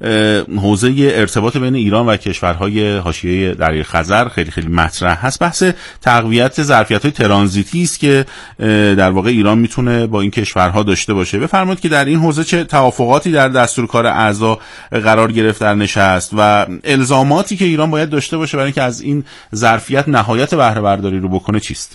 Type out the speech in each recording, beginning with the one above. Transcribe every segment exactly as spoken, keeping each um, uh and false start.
حوزه ارتباط بین ایران و کشورهای حاشیه دریای خزر خیلی خیلی مطرح هست. بحث تقویت ظرفیت‌های ترانزیتی است که در واقع ایران میتونه با این کشورها داشته باشه. بفرمایید که در این حوزه چه توافقاتی در دستور کار اعضا قرار گرفت در نشست و الزاماتی که ایران باید داشته باشه برای اینکه از این ظرفیت نهایت بهره برداری رو بکنه چیست؟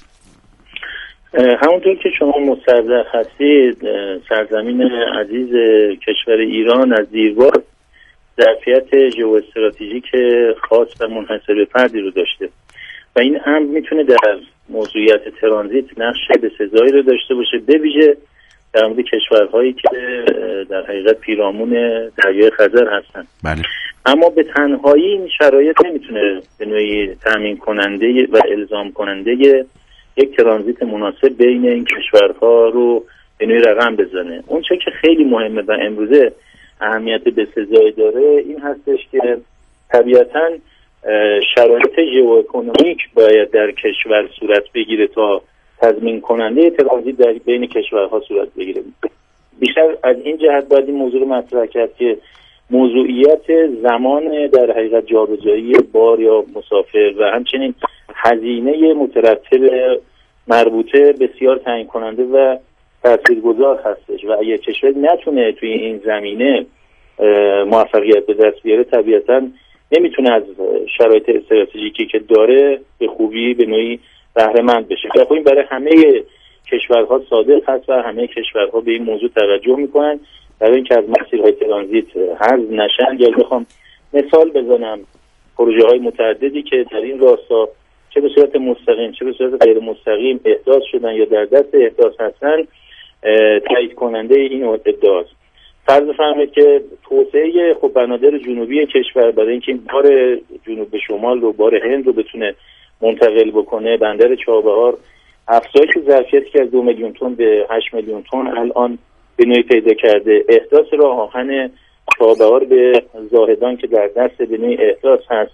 همونطور که شما مستحضر هستید، سرزمین عزیز کشور ایران از دیربار ظرفیت ژئواستراتژیک خاص و منحصر به فردی رو داشته و این امر میتونه در موضوعیت ترانزیت نقش بسزایی رو داشته باشه، به ویژه در مورد کشورهایی که در حقیقت پیرامون دریای خزر هستن. بله. اما به تنهایی این شرایط نمیتونه به نوعی تامین کننده و الزام کننده یک ترانزیت مناسب بین این کشورها رو به نوعی رقم بزنه. اون چه که خیلی مهمه و امروزه اهمیت بسزایی داره این هستش که طبیعتاً شرایط ژئواکونومیک باید در کشور صورت بگیره تا تضمین کننده ترانزیت در بین کشورها صورت بگیره. بیشتر از این جهت باید این موضوع رو مطرح کرد که موضوعیت زمان در حقیقت جابجایی بار یا مسافر و همچنین هزینه مترتب مربوطه بسیار تعیین کننده و تاثیرگذار هستش و اگه کشور نتونه توی این زمینه موفقیت به دست بیاره طبیعتاً نمیتونه از شرایط استراتژیکی که داره به خوبی به نوعی بهره مند بشه. خب این برای همه کشورها صادق هست و همه کشورها به این موضوع توجه میکنن برای اینکه از مسیرهای ترانزیت حذف نشن. یا بخوام مثال بزنم، پروژه های متعددی که در این راستا چه به صورت مستقیم چه به صورت غیر مستقیم احداث شدن یا در دست احداث هستن تایید کننده این ادعاست. فرض فرمایید که توسعه خب بنادر جنوبی کشور برای اینکه این بار جنوب به شمال رو بار هند رو بتونه منتقل بکنه، بندر چابهار افزایش ظرفیتی که از دو میلیون تن به هشت میلیون تن الان به نوعی پیدا کرده، احداث راه آهن چابهار به زاهدان که در دست به نوعی احداث هست،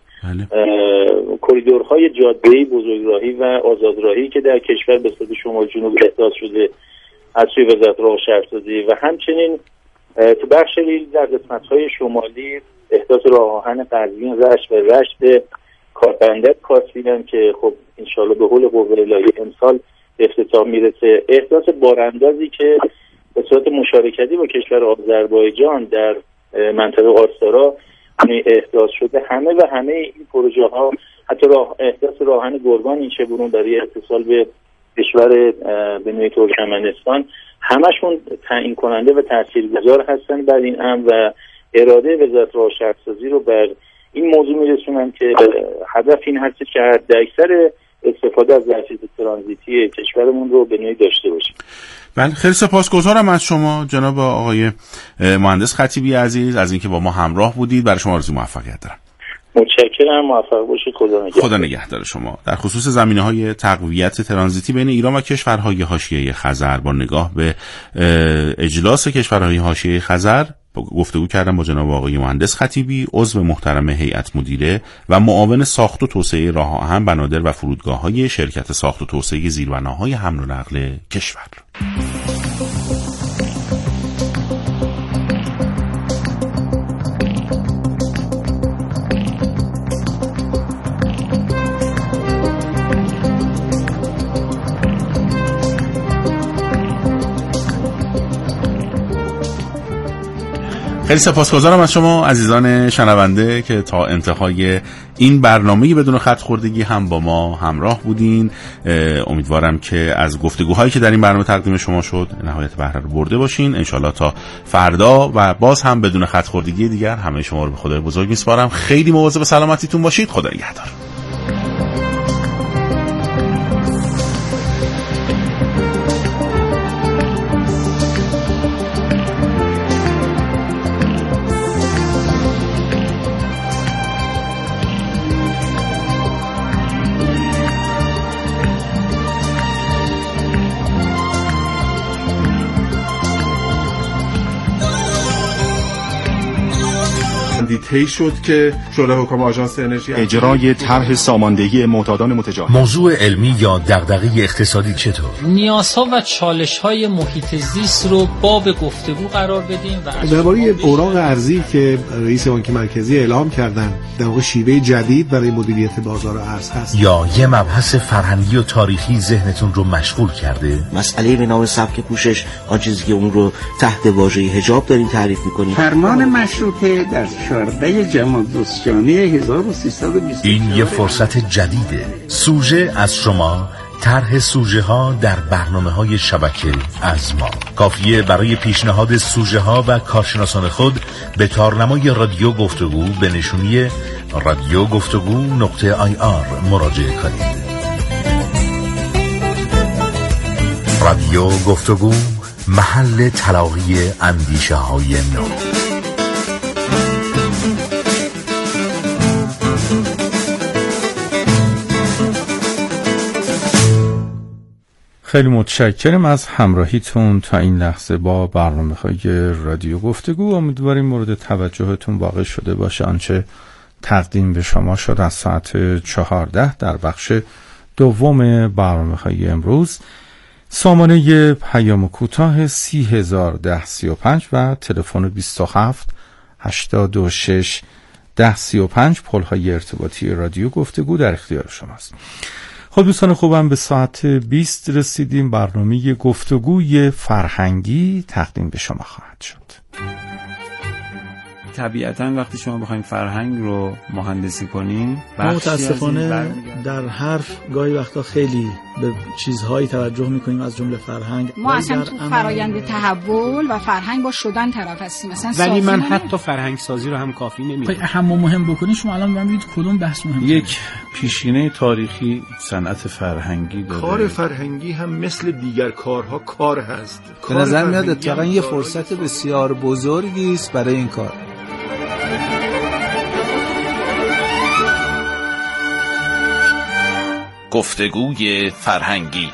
کریدورهای جاده‌ای بزرگراهی و آزادراهی که در کشور به صورت شمال جنوب احداث شده از سوی وزارت راه و شهرسازی و همچنین تو بخش ریل در قسمت‌های شمالی احداث راه آهن قزوین رشت و رشت به کاربندر کاسبیان که خب انشالله به حول قوه الهی امسال به افتتاح میرسه، احداث باراندازی که به صورت مشارکتی با کشور آذربایجان در منطقه آستارا احداث شده. همه و همه این پروژه ها حتی راه احداث راهن گرگان این چه برون برای اتصال به کشور به نوعی ترکمنستان همشون تعیین کننده و تاثیرگذار هستن بر این امر و اراده وزارت راه و شهرسازی رو بر این موضوع میرسونن که هدف این هست که حد اکثر استفاده از ظرفیت ترانزیتی کشورمون رو به نوعی داشته باشیم. بله، خیلی سپاسگزارم از شما جناب آقای مهندس خطیبی عزیز از اینکه با ما همراه بودید. برای شما آرزوی موفقیت دارم. متشکرم، موفق باشید. خدا نگهدار. خدا نگهدار شما. در خصوص زمینه‌های تقویت ترانزیتی بین ایران و کشورهای حاشیه خزر با نگاه به اجلاس کشورهای حاشیه خزر گفتگو کردم با جناب آقای مهندس خطیبی، عضو محترم هیئت مدیره و معاون ساخت و توسعه راه آهن، بنادر و فرودگاه‌های شرکت ساخت و توسعه زیربناهای حمل و نقل کشور. خیلی سپاسگزارم از شما عزیزان شنونده که تا انتهای این برنامه بدون خط خوردگی هم با ما همراه بودین. امیدوارم که از گفتگوهایی که در این برنامه تقدیم شما شد نهایت بهره رو برده باشین. انشالله تا فردا و باز هم بدون خط خوردگی دیگر همه شما رو به خدای بزرگ میسپارم. خیلی مواظب سلامتیتون باشید. خدا نگهدار. بندی طی شد که شورای حکام آژانس انرژی اجرای طرح ساماندهی معتادان متجاوز. موضوع علمی یا دغدغه اقتصادی چطور؟ نیازها و چالش‌های محیط زیست رو باب گفتگو قرار بدیم و درباره اوراق ارزی که رئیس بانک مرکزی اعلام کردن در واقع شیوه جدید برای مدیریت بازار ارز هست. یا یه مبحث فرهنگی و تاریخی ذهنتون رو مشغول کرده؟ مسئله به نام سبک پوشش، آن چیزی که اون رو تحت واژه حجاب داریم تعریف می‌کنیم. فرمان مشروطه در چهاردهم جمادی الثانی هزار و سیصد و بیست و چهار. این یه فرصت جدیده. سوژه از شما، طرح سوژه ها در برنامه های شبکه از ما. کافیه برای پیشنهاد سوژه ها و کارشناسان خود به تارنمای رادیو گفتگو به نشونی رادیو گفتگو نقطه آی آر مراجعه کنید. رادیو گفتگو، محل تلاقی اندیشه های نو. خیلی متشکرم از همراهیتون تا این لحظه با برنامه‌های رادیو گفتگو. امیدواریم مورد توجهتون واقع شده باشه آنچه تقدیم به شما شد از ساعت چهارده در بخش دوم برنامه‌های امروز. سامانه پیام کوتاه سی هزار ده سی و پنج و تلفن بیست و هفت هشتاد و شش ده سی و پنج پل‌های ارتباطی رادیو گفتگو در اختیار شماست. خب دوستان خوبم، به ساعت بیست رسیدیم. برنامه گفتگوی فرهنگی تقدیم به شما خواهد شد. طبیعتاً وقتی شما بخواید فرهنگ رو مهندسی کنین، متاسفانه در حرف گاهی وقتا خیلی به چیزهایی توجه میکنیم از جمله فرهنگ. ما اصلا تو فرایند تحول و فرهنگ با شدن طرف هستیم. مثلا ولی من حتی فرهنگ سازی رو هم کافی نمیدونم. اهم مهم بکنین شما الان ببینید کدوم بحث مهمه. یک پیشینه تاریخی صنعت فرهنگی داره. کار فرهنگی هم مثل دیگر کارها کار هست. به نظر میاد اتفاقا یه فرصت بسیار بزرگی است برای این کار. گفتگوی فرهنگی.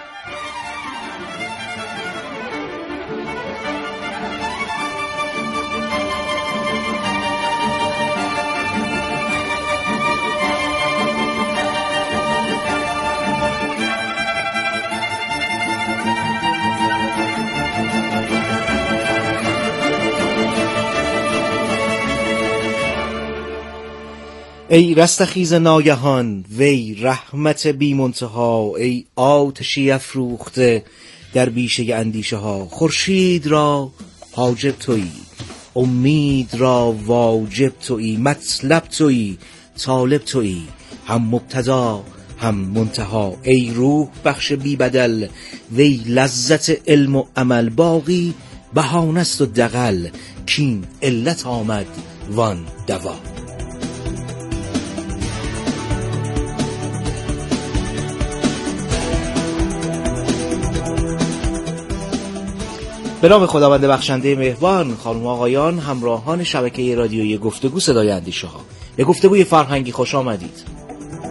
ای رستخیز ناگهان، وی رحمت بی منتها، ای آتشی افروخته در بیشه اندیشه ها. خورشید را حاجب تویی، امید را واجب تویی، مطلب تویی، طالب تویی، هم مبتدا هم منتها. ای روح بخش بی بدل، وی لذت علم و عمل. باقی بهانه است و دغل، کین علت آمد وان دوا. به نام خداوند بخشنده مهربان، خانم و آقایان، همراهان شبکه رادیویی گفتگو صدای اندیشه ها، به گفتگوی فرهنگی خوش آمدید.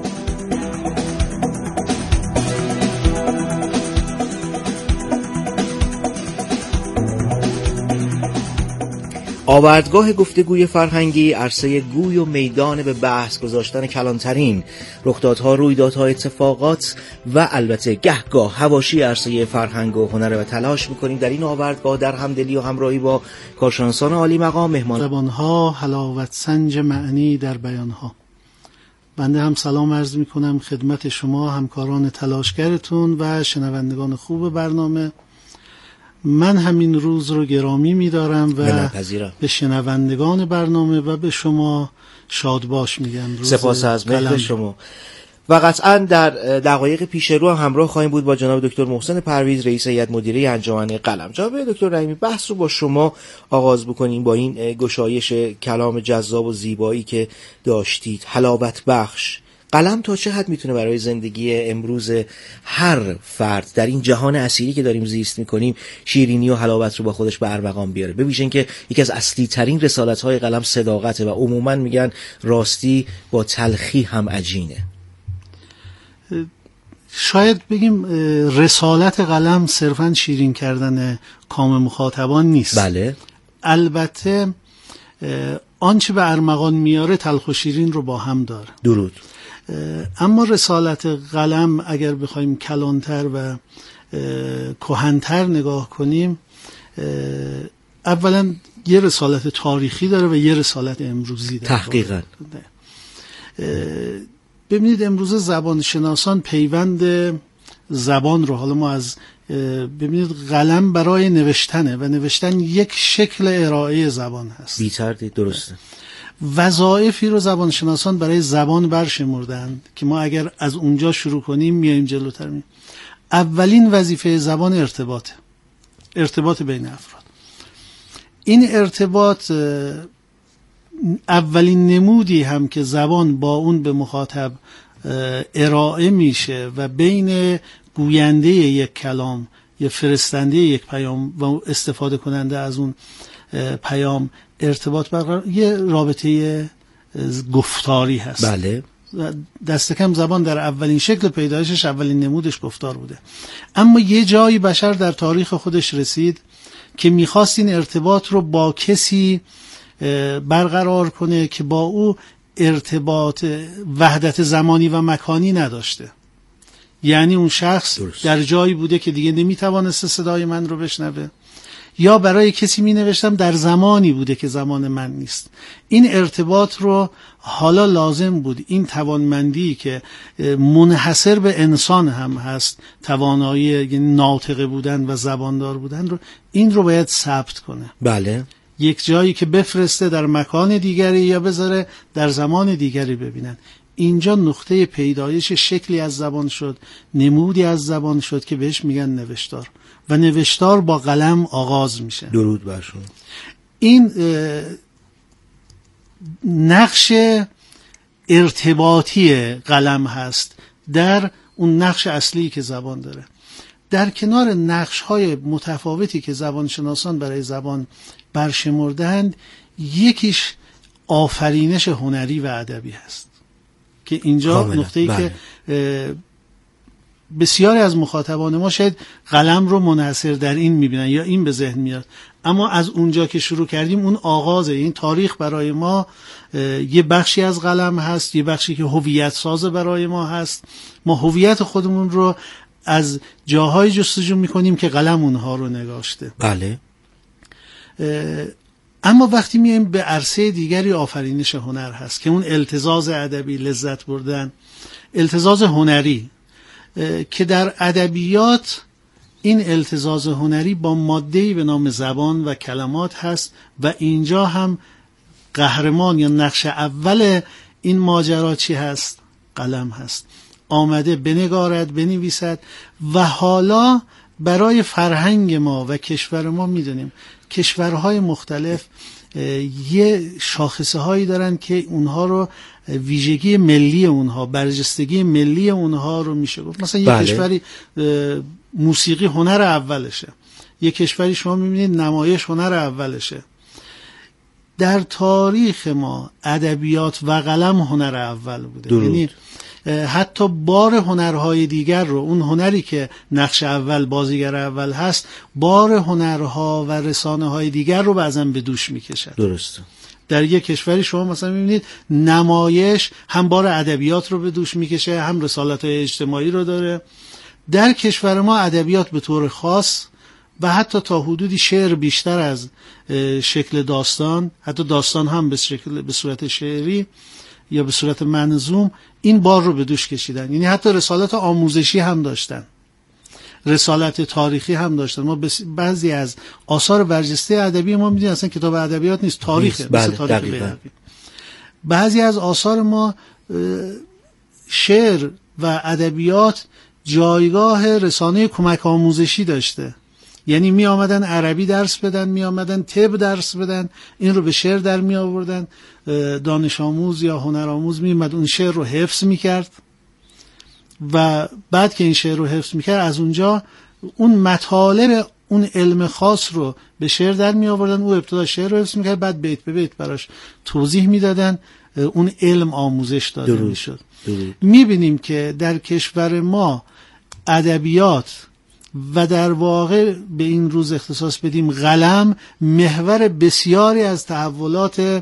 آوردگاه گفتگوی فرهنگی عرصه گوی و میدان به بحث گذاشتن کلانترین رخدادها، رویدادها، اتفاقات و البته گهگاه حواشی عرصه فرهنگ و هنر و تلاش می‌کنیم در این آوردگاه در همدلی و همراهی با کارشناسان عالی مقام مهمان زبان‌ها حلاوت سنج معنی در بیان‌ها. بنده هم سلام عرض می‌کنم خدمت شما همکاران تلاشگرتون و شنوندگان خوب برنامه. من همین روز رو گرامی می‌دارم و به شنوندگان برنامه و به شما شاد باش میگم. سپاس از مهر شما. و قطعا در دقایق پیش رو هم همراه خواهیم بود با جناب دکتر محسن پرویز، رئیس هیئت مدیره انجمن قلم. جناب دکتر رحیمی، بحث رو با شما آغاز بکنیم با این گشایش کلام جذاب و زیبایی که داشتید، حلاوت بخش. قلم تا چه حد میتونه برای زندگی امروز هر فرد در این جهان اسیری که داریم زیست میکنیم شیرینی و حلاوت رو با خودش به ارمغان بیاره؟ ببینید که یکی از اصلی ترین رسالت های قلم صداقته و عموما میگن راستی با تلخی هم عجینه. شاید بگیم رسالت قلم صرفاً شیرین کردن کام مخاطبان نیست. بله. البته آنچه به ارمغان میاره تلخ و شیرین رو با هم داره. درود. اما رسالت قلم اگر بخوایم کلانتر و کهن‌تر نگاه کنیم، اولا یه رسالت تاریخی داره و یه رسالت امروزی داره. تحقیقاً. ببینید امروز زبان شناسان پیوند زبان رو، حالا ما از ببینید قلم برای نوشتنه و نوشتن یک شکل ارائه زبان هست. بی‌تردید درسته. وظایفی رو زبان شناسان برای زبان برشمردند که ما اگر از اونجا شروع کنیم میایم جلوتر میایم. اولین وظیفه زبان ارتباطه، ارتباط بین افراد. این ارتباط اولین نمودی هم که زبان با اون به مخاطب ارائه میشه و بین گوینده یک کلام یا فرستنده یک پیام و استفاده کننده از اون پیام ارتباط برقرار، یه رابطه گفتاری هست. بله. دست کم زبان در اولین شکل پیدایشش، اولین نمودش گفتار بوده. اما یه جایی بشر در تاریخ خودش رسید که میخواست این ارتباط رو با کسی برقرار کنه که با او ارتباط وحدت زمانی و مکانی نداشته. یعنی اون شخص درست. در جایی بوده که دیگه نمیتوانست صدای من رو بشنوه، یا برای کسی می نوشتم در زمانی بوده که زمان من نیست. این ارتباط رو حالا لازم بود این توانمندی که منحصر به انسان هم هست، توانایی یعنی ناطقه بودن و زباندار بودن رو، این رو باید ثبت کنه. بله. یک جایی که بفرسته در مکان دیگری یا بذاره در زمان دیگری ببینن. اینجا نقطه پیدایش شکلی از زبان شد، نمودی از زبان شد که بهش میگن نوشتار، و نوشتار با قلم آغاز میشه. درود بر شما. این نقش ارتباطی قلم هست در اون نقش اصلی که زبان داره. در کنار نقش‌های متفاوتی که زبان شناسان برای زبان برشمردند، یکیش آفرینش هنری و ادبی هست که اینجا نقطه‌ای بله. که بسیاری از مخاطبان ما شاید قلم رو منحصر در این میبینن یا این به ذهن میاد، اما از اونجا که شروع کردیم اون آغازه. این تاریخ برای ما یه بخشی از قلم هست، یه بخشی که هویت ساز برای ما هست. ما هویت خودمون رو از جاهای جستجو میکنیم که قلم اونها رو نگاشته. بله. اما وقتی میایم به عرصه دیگری، آفرینش هنر هست که اون التزاز ادبی، لذت بردن، التزاز هنری که در ادبیات این التزاز هنری با ماده‌ای به نام زبان و کلمات هست و اینجا هم قهرمان یا نقش اول این ماجرا چی هست؟ قلم هست. آمده بنگارد، بنویسد. و حالا برای فرهنگ ما و کشور ما میدونیم کشورهای مختلف یه شاخصه هایی دارن که اونها رو ویژگی ملی اونها، برجستگی ملی اونها رو میشه گفت. مثلا یه بله. کشوری موسیقی هنر اولشه، یه کشوری شما میبینید نمایش هنر اولشه. در تاریخ ما ادبیات و قلم هنر اول بوده. درود. یعنی حتی بار هنرهای دیگر رو، اون هنری که نقش اول، بازیگر اول هست، بار هنرها و رسانه های دیگر رو بعضا به دوش میکشد. درسته. در یک کشوری شما مثلا میبینید نمایش هم بار ادبیات رو به دوش میکشه، هم رسالت های اجتماعی رو داره. در کشور ما ادبیات به طور خاص و حتی تا حدودی شعر بیشتر از شکل داستان، حتی داستان هم به شکل به صورت شعری یا به صورت منظوم این بار رو به دوش کشیدن. یعنی حتی رسالت آموزشی هم داشتن، رسالت تاریخی هم داشتن. ما بعضی از آثار برجسته ادبی ما میدونیم اصلا کتاب ادبیات نیست، تاریخه. بله، مثل تاریخ بیهقی. بعضی از آثار ما شعر و ادبیات جایگاه رسانه کمک آموزشی داشته. یعنی می آمدن عربی درس بدن، می آمدن طب درس بدن، این رو به شعر در می آوردن. دانش آموز یا هنر آموز می اومد اون شعر رو حفظ می کرد و بعد که این شعر رو حفظ می کرد از اونجا اون مطالب اون علم خاص رو به شعر در می آوردن. او ابتدا شعر رو حفظ می کرد، بعد بیت به بیت براش توضیح می دادن، اون علم آموزش داده می شد. می بینیم که در کشور ما ادبیات و در واقع به این روز اختصاص بدیم قلم محور بسیاری از تحولات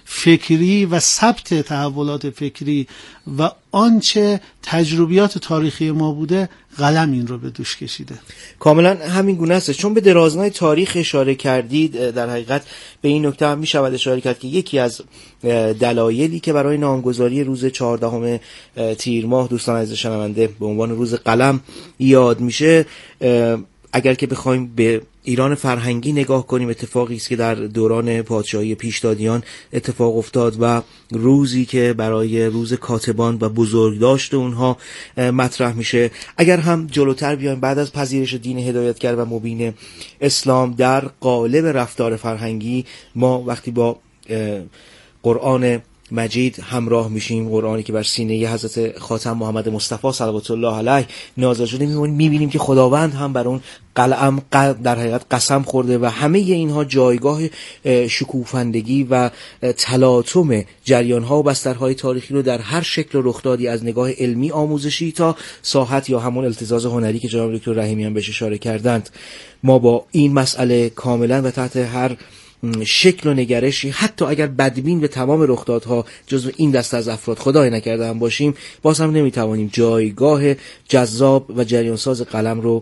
فکری و ثبت تحولات فکری و آنچه تجربیات تاریخی ما بوده قلم این رو به دوش کشیده. کاملا همین گونه است. چون به درازنای تاریخ اشاره کردید، در حقیقت به این نکته هم می شود اشاره کرد که یکی از دلایلی که برای نامگذاری روز چهاردهم تیر ماه دوستان عزیز شنونده به عنوان روز قلم یاد میشه، اگر که بخوایم به ایران فرهنگی نگاه کنیم، اتفاقی است که در دوران پادشاهی پیشدادیان اتفاق افتاد و روزی که برای روز کاتبان و بزرگداشت اونها مطرح میشه. اگر هم جلوتر بیایم، بعد از پذیرش دین هدایتگر و مبین اسلام در قالب رفتار فرهنگی، ما وقتی با قرآن مجید همراه میشیم، قرآنی که بر سینه حضرت خاتم محمد مصطفی صلوات الله علیه نازل شده، میبینیم که خداوند هم بر اون قلم در حقیقت قسم خورده و همه اینها جایگاه شکوفندگی و تلاطم جریان‌ها و بسترهای تاریخی رو در هر شکل و رخدادی از نگاه علمی آموزشی تا ساحت یا همون التزاز هنری که جناب دکتر رحیمی هم بهش اشاره کردند، ما با این مسئله کاملا و تحت هر شکل و نگرشی، حتی اگر بدبین به تمام رخدادها جزو این دسته از افراد خدای نکرده هم باشیم، باز هم نمیتوانیم جایگاه جذاب و جریانساز قلم رو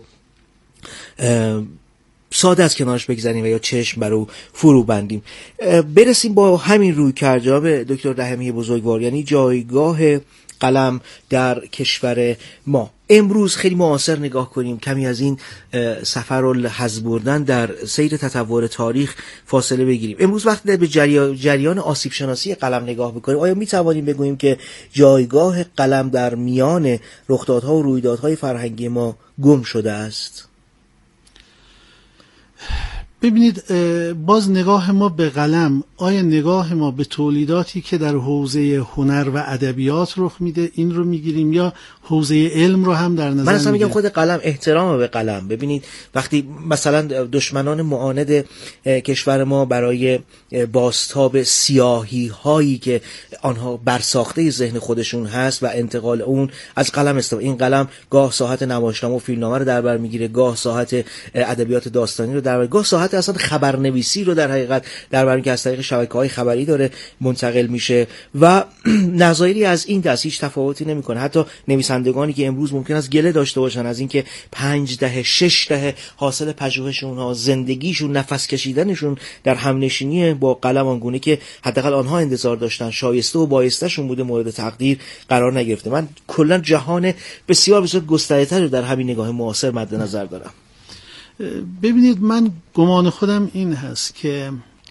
ساده از کنارش بگذاریم و یا چشم بر او فرو بندیم. برسیم با همین روی کرد جناب دکتر رحیمی بزرگوار، یعنی جایگاه قلم در کشور ما امروز خیلی معاصر نگاه کنیم، کمی از این سفر و حظ بردن در سیر تطور تاریخ فاصله بگیریم. امروز وقتی به جریان آسیب شناسی قلم نگاه بکنیم، آیا می توانیم بگوییم که جایگاه قلم در میان رخدادها و رویدادهای فرهنگی ما گم شده است؟ ببینید، باز نگاه ما به قلم، آیا نگاه ما به تولیداتی که در حوزه هنر و ادبیات رخ میده این رو میگیریم یا حوزه علم رو هم در نظر میگیریم؟ من اصلا میگم خود قلم، احترام به قلم. ببینید وقتی مثلا دشمنان معاند کشور ما برای بازتاب سیاهی هایی که آنها برساخته ذهن خودشون هست و انتقال اون از قلم استفاده، این قلم گاه ساحت نمایشنامه و فیلمنامه رو در بر میگیره، گاه ساحت ادبیات داستانی رو در بر، گاه ساحت اصلا خبرنویسی رو در حقیقت در بر که از طریق شبکه‌های خبری داره منتقل میشه و نظایری از این دست هیچ تفاوتی نمیکنه. حتی نویسندگانی که امروز ممکن است گله داشته باشن از اینکه پنج دهه شش دهه حاصل پژوهششون ها، زندگیشون، نفس کشیدنشون در همنشینی با قلم آنگونه که حداقل آنها انتظار داشتن شایسته و بایستهشون بوده مورد تقدیر قرار نگرفته. من کلا جهان بسیار بسیار گسترده‌تری رو در همین نگاه معاصر مد نظر دارم. ببینید، من گمان خودم این هست که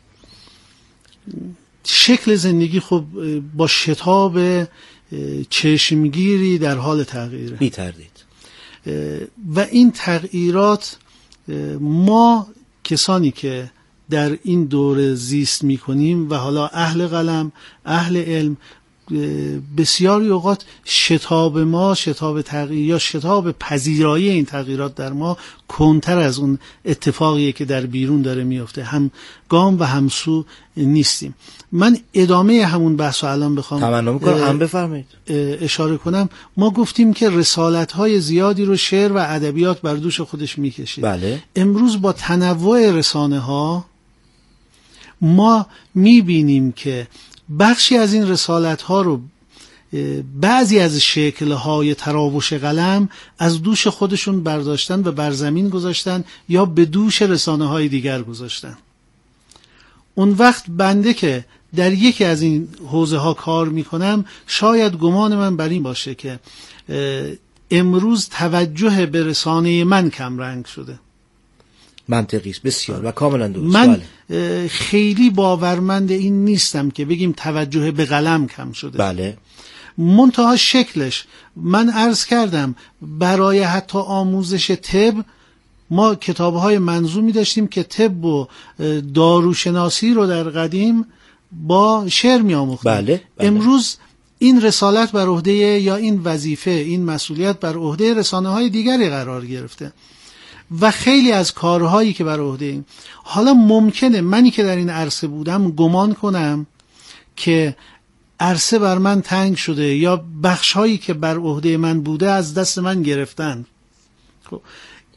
شکل زندگی خب با شتاب چشمگیری در حال تغییره، بی تردید، و این تغییرات ما کسانی که در این دوره زیست میکنیم و حالا اهل قلم، اهل علم، بسیاری اوقات شتاب ما، شتاب تغییر یا شتاب پذیرایی این تغییرات در ما کنتر از اون اتفاقیه که در بیرون داره میفته، هم گام و همسو نیستیم. من ادامه همون بحث رو الان بخوام تمنا میکنم هم بفرمایید اشاره کنم. ما گفتیم که رسالت‌های زیادی رو شعر و ادبیات بر دوش خودش میکشه. بله. امروز با تنوع رسانه‌ها ما میبینیم که بخشی از این رسالت ها رو بعضی از شکل های تراوش قلم از دوش خودشون برداشتن و بر زمین گذاشتن یا به دوش رسانه های دیگر گذاشتن. اون وقت بنده که در یکی از این حوزه ها کار میکنم، شاید گمان من بر این باشه که امروز توجه به رسانه من کم رنگ شده. منطقی است، بسیار و کاملا درست. من خیلی باورمند این نیستم که بگیم توجه به قلم کم شده. بله. منتها شکلش، من عرض کردم برای حتی آموزش طب ما کتاب‌های منظومی داشتیم که طب و داروشناسی رو در قدیم با شعر می‌آموختیم. بله. بله. امروز این رسالت بر عهده یا این وظیفه، این مسئولیت بر عهده رسانه‌های دیگری قرار گرفته و خیلی از کارهایی که بر عهده ایم. حالا ممکنه منی که در این عرصه بودم گمان کنم که عرصه بر من تنگ شده یا بخشهایی که بر عهده من بوده از دست من گرفتن. خب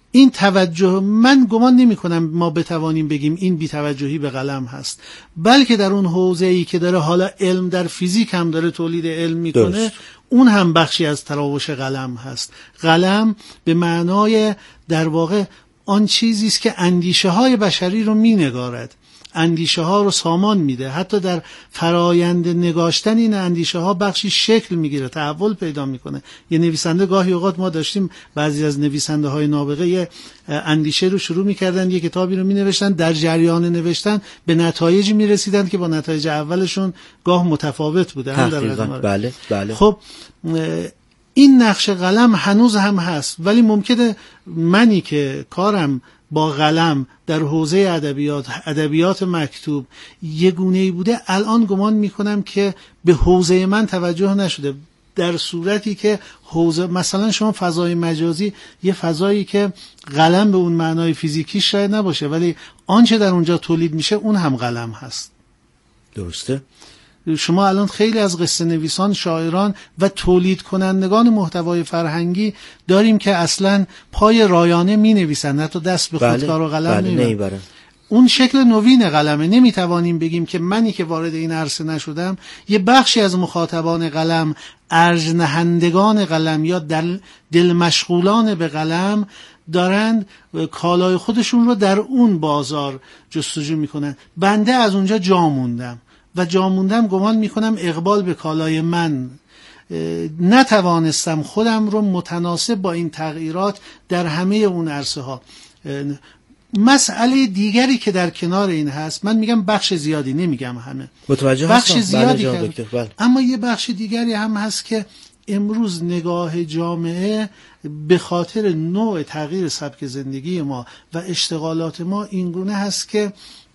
این توجه، من گمان نمی کنم ما بتوانیم بگیم این بی‌توجهی به قلم هست، بلکه در اون حوزه‌ای که داره حالا علم در فیزیک هم داره تولید علم میکنه، اون هم بخشی از تراوش قلم هست. قلم به معنای در واقع آن چیزی است که اندیشه های بشری رو مینگارد، اندیشه ها رو سامان میده، حتی در فرایند نگاشتن این اندیشه ها بخشی شکل میگیره، تحول پیدا میکنه. یه نویسنده، گاهی اوقات ما داشتیم بعضی از نویسنده های نابغه یه اندیشه رو شروع میکردن، یه کتابی رو مینوشتن، در جریان نوشتن به نتایجی میرسیدن که با نتایج اولشون گاه متفاوت بوده. هم در بله بله. خب این نقش قلم هنوز هم هست، ولی ممکنه منی که کارم با قلم در حوزه ادبیات ادبیات مکتوب یه گونه‌ای بوده، الان گمان میکنم که به حوزه من توجه نشده، در صورتی که حوزه مثلا شما فضای مجازی یه فضایی که قلم به اون معنای فیزیکی شاید نباشه، ولی آنچه در اونجا تولید میشه اون هم قلم هست. درسته؟ شما الان خیلی از قصه نویسان، شاعران و تولید کنندگان محتوای فرهنگی داریم که اصلا پای رایانه می نویسن، حتی دست به خودکار و قلم بله نمیبرن. اون شکل نوین قلمه. نمیتوانیم بگیم که منی که وارد این عرصه نشدم، یه بخشی از مخاطبان قلم، ارج نهندگان قلم یا دل, دل مشغولان به قلم دارند کالای خودشون رو در اون بازار جستجو میکنن. بنده از اونجا جا موندم و جا موندم گمان میکنم اقبال به کالای من نتوانستم خودم رو متناسب با این تغییرات در همه اون عرصه ها. مسئله دیگری که در کنار این هست، من میگم بخش زیادی، نمیگم همه، متوجه بخش هستم. زیادی بله که بله. اما یه بخش دیگری هم هست که امروز نگاه جامعه به خاطر نوع تغییر سبک زندگی ما و اشتغالات ما اینگونه هست که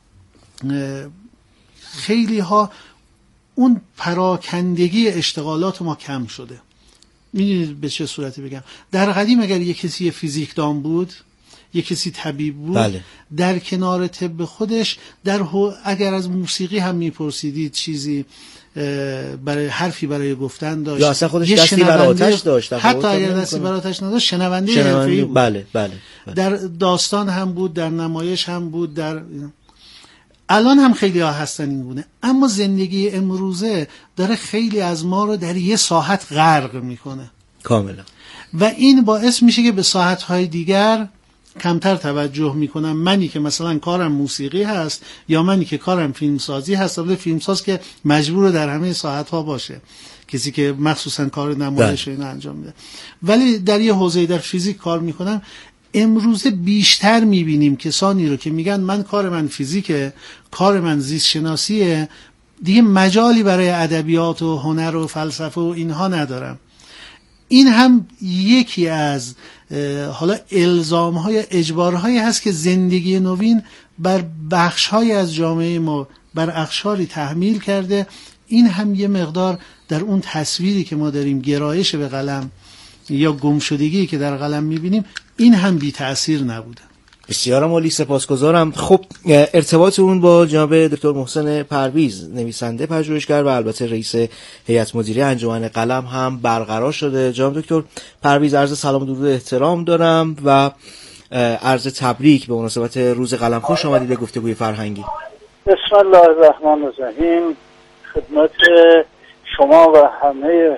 خیلی ها اون پراکندگی اشتغالات ما کم شده. میدونید به چه صورتی بگم؟ در قدیم اگر یک کسی فیزیکدان بود، یک کسی طبیب بود، بله. در کنار طب خودش در اگر از موسیقی هم میپرسیدید چیزی برای حرفی برای گفتن داشت، یا اصلا خودش دستی بر آتش داشت، حتی اگر دستی بر آتش نداشت، شنونده, شنونده حرفه‌ای بود. بله بله بله. در داستان هم بود، در نمایش هم بود، در الان هم خیلی ها هستن این گونه. اما زندگی امروزه داره خیلی از ما رو در یه ساحت غرق میکنه کاملا، و این باعث میشه که به ساحت‌های دیگر کمتر توجه میکنم. منی که مثلا کارم موسیقی هست یا منی که کارم فیلمسازی هست، البته فیلمساز که مجبور در همه ساحت‌ها باشه، کسی که مخصوصا کار نمایش اینو انجام میده، ولی در یه حوزه در فیزیک کار میکنم. امروزه بیشتر میبینیم کسانی رو که میگن من کار من فیزیکه، کار من زیست شناسیه، دیگه مجالی برای ادبیات و هنر و فلسفه و اینها ندارم. این هم یکی از حالا الزام‌های اجبارهایی هست که زندگی نوین بر بخش‌های از جامعه ما، بر اقشاری تحمیل کرده. این هم یه مقدار در اون تصویری که ما داریم، گرایش به قلم یا گمشدگی که در قلم می‌بینیم، این هم بی تأثیر نبوده. بسیار عالی، سپاسگزارم. خب ارتباط اون با جناب دکتر محسن پرویز، نویسنده، پژوهشگر و البته رئیس هیئت مدیره انجمن قلم هم برقرار شده. جناب دکتر پرویز، عرض سلام و درود احترام دارم و عرض تبریک به مناسبت روز قلم. خوش آمدید به گفتگوی فرهنگی. بسم الله الرحمن الرحیم. خدمت شما و همه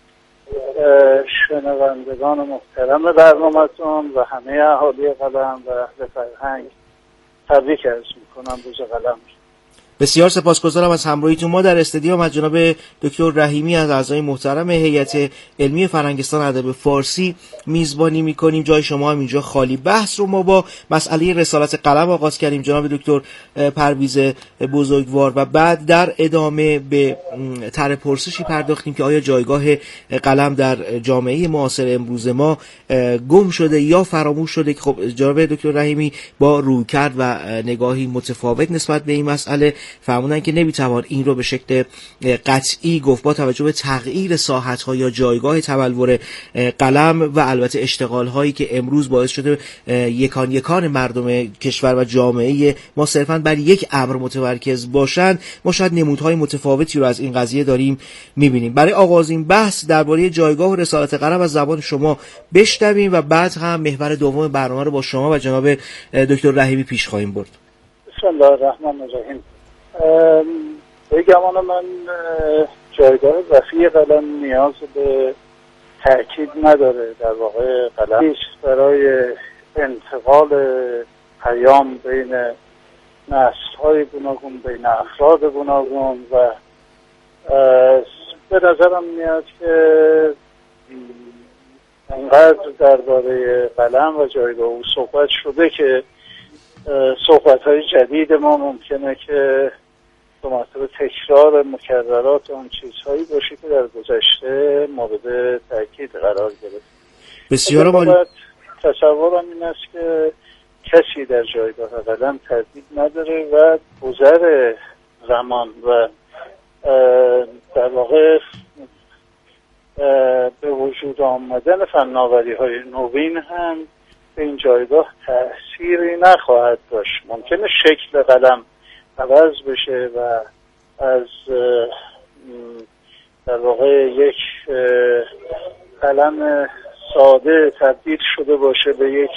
شنوندگان محترم برنامه‌تون و همه اهالی قلم و اهل فرهنگ تبریک عرض می‌کنم روز قلم. بسیار سپاسگزارم از همراهیتون. ما در استودیو از جناب دکتر رحیمی از اعضای محترم هیئت علمی فرهنگستان ادب فارسی میزبانی میکنیم. جای شما هم اینجا خالی. بحث رو ما با مسئله رسالت قلم آغاز کردیم جناب دکتر پرویز بزرگوار و بعد در ادامه به طرح پرسشی پرداختیم که آیا جایگاه قلم در جامعه معاصر امروز ما گم شده یا فراموش شده. خب جناب دکتر رحیمی با رویکرد و نگاهی متفاوت نسبت به این مسئله فرمودن که نمیتوان این رو به شکل قطعی گفت با توجه به تغییر ساحت‌ها یا جایگاه تبلور قلم و البته اشتغال‌هایی که امروز باعث شده یکان یکان مردم کشور و جامعه ما صرفاً بر یک امر متمرکز باشند، ما شاید نمودهای متفاوتی رو از این قضیه داریم می‌بینیم. برای آغاز این بحث درباره جایگاه و رسالت قلم از زبان شما بشنویم و بعد هم محور دوم برنامه رو با شما و جناب دکتر رحیمی پیش خواهیم برد. بسم الله الرحمن الرحیم. بگمان من جایگاه وسیع قلم نیاز به تأکید نداره. در واقع قلم برای انتقال پیام بین نسل‌های گوناگون، بین افراد گوناگون و به نظرم میاد که انقدر درباره قلم و جایگاه او صحبت شده که صحبت‌های جدید ما ممکنه که به مرتبه تکرار مکررات اون چیزهایی باشه که در گذشته مورد تاکید قرار گرفت. بسیار عالی. تصورم این است که کسی در جایگاه قلم تردید نداره و گذر زمان و در واقع به وجود آمدن فناوری‌های نوین هم به این جایگاه تأثیری نخواهد داشت. ممکنه شکل قلم عوض بشه و از در واقع یک قلم ساده تبدیل شده باشه به یک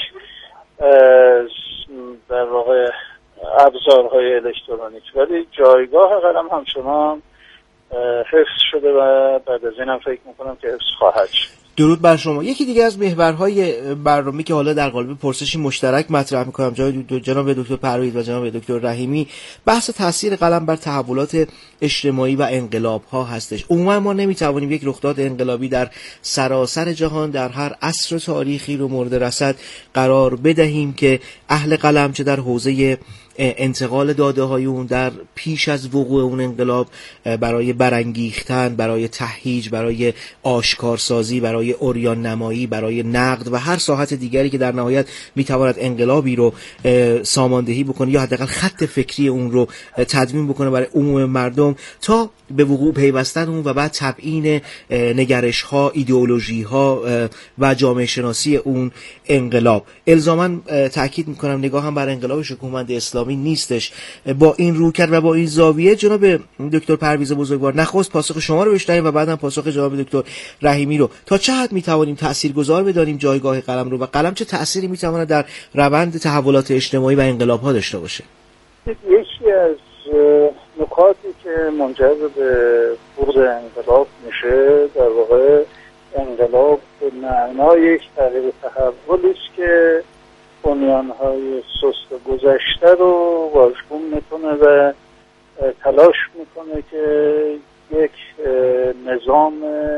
در واقع ابزارهای الکترونیک، ولی جایگاه قلم همچنان حفظ شده و بعد از اینم فکر میکنم که حفظ خواهد شد. درود بر شما. یکی دیگه از محورهای برنامه که حالا در قالب پرسشی مشترک مطرح میکنم جناب دکتر پرویز و جناب دکتر رحیمی، بحث تاثیر قلم بر تحولات اجتماعی و انقلاب ها هستش. عموما ما نمیتوانیم یک رخداد انقلابی در سراسر جهان در هر عصر تاریخی رو مورد رصد قرار بدهیم که اهل قلم چه در حوزه انتقال داده های اون در پیش از وقوع اون انقلاب برای برانگیختن، برای تهییج، برای آشکارسازی، برای عریان نمایی، برای نقد و هر ساحت دیگری که در نهایت میتواند انقلابی رو ساماندهی بکنه یا حداقل خط فکری اون رو تدوین بکنه برای عموم مردم تا به وقوع پیوستن اون و بعد تبیین نگرش ها، ایدئولوژی ها و جامعه شناسی اون انقلاب. الزاما تاکید میکنم نگاه هم بر انقلاب شکوهمند اسلامی نیستش. با این رویکرد و با این زاویه جناب دکتر پرویز بزرگوار، نخست پاسخ شما رو بشنویم و بعدم پاسخ جناب دکتر رحیمی رو. تا چه حد میتوانیم تاثیرگذار بدانیم جایگاه قلم رو و قلم چه تأثیری میتواند در روند تحولات اجتماعی و انقلاب ها داشته باشه؟ یکی از نکاتی که منجر به بروز انقلاب میشه در واقع انقلاب به معنای یک تغییر تحولی است که بنیان‌های سست گذشته رو واژگون میکنه و تلاش میکنه که یک نظام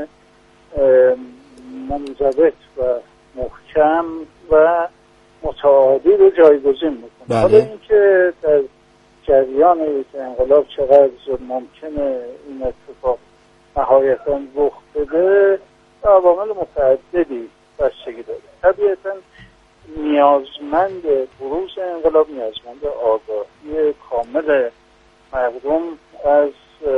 منضبط و محکم و متعادل رو جایگزین میکنه. بله. حالا اینکه در جریان یک انقلاب چقدر ممکنه این اتفاق نهایتاً رخ بده و عوامل متعددی بستگی داره. طبیعتاً نیازمند بروز انقلاب نیازمند آگاهی کامل مردم از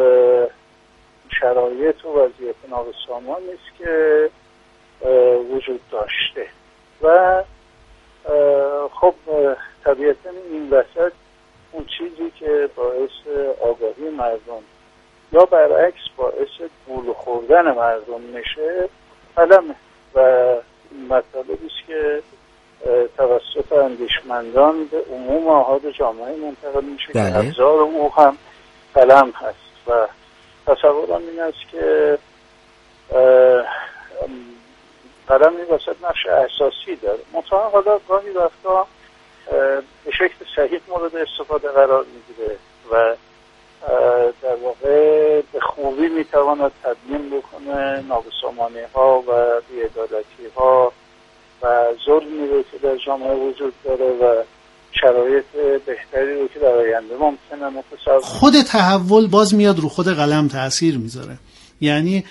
شرایط و وضعیت نابسامان است که وجود داشته و خب طبیعتاً این وسط اون چیزی که باعث آگاهی مردم یا برعکس باعث گول خوردن مردم میشه قلمه و مطالبی است که توسط اندیشمندان به عموم آحاد جامعه منتقل میشه که ابزار او هم قلم هست و تصورم این است که قلم این وسط نقش اساسی داره. مطمئن حالا گاهی وقتا به شکل صحیح مورد استفاده قرار میگیره و در واقع به خوبی میتواند تبیین بکنه نابسامانی ها و بی‌عدالتی ها و ظلمی رو که در جامعه وجود داره و شرایط بهتری رو که در آینده ممکنه متصور. خود تحول باز میاد رو خود قلم تأثیر میذاره. یعنی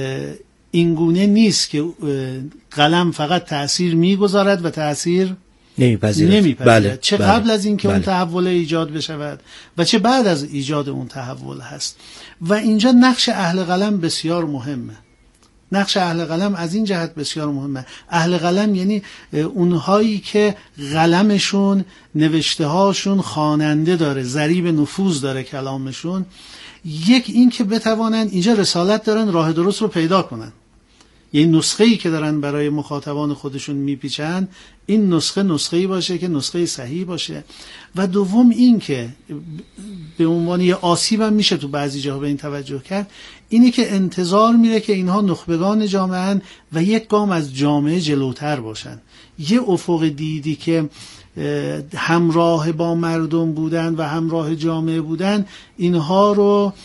اینگونه نیست که قلم فقط تأثیر میگذارد و تأثیر نمیپذیرد. نمیپذیرد. بله. چه بله. قبل از اینکه بله. اون تحول ایجاد بشود و چه بعد از ایجاد اون تحول هست. و اینجا نقش اهل قلم بسیار مهمه. نقش اهل قلم از این جهت بسیار مهمه. اهل قلم یعنی اونهایی که قلمشون، نوشته هاشون خواننده داره، ضریب نفوذ داره کلامشون. یک این که بتوانن اینجا رسالت دارن، راه درست رو پیدا کنن. یه نسخه‌ای که دارن برای مخاطبان خودشون میپیچن، این نسخه نسخه‌ای باشه که نسخه صحیح باشه. و دوم این که به عنوان یه آسیب هم میشه تو بعضی جاها به این توجه کرد، اینی که انتظار میره که اینها نخبگان جامعه‌اند و یک گام از جامعه جلوتر باشن. یه افق دیدی که همراه با مردم بودن و همراه جامعه بودن، اینها رو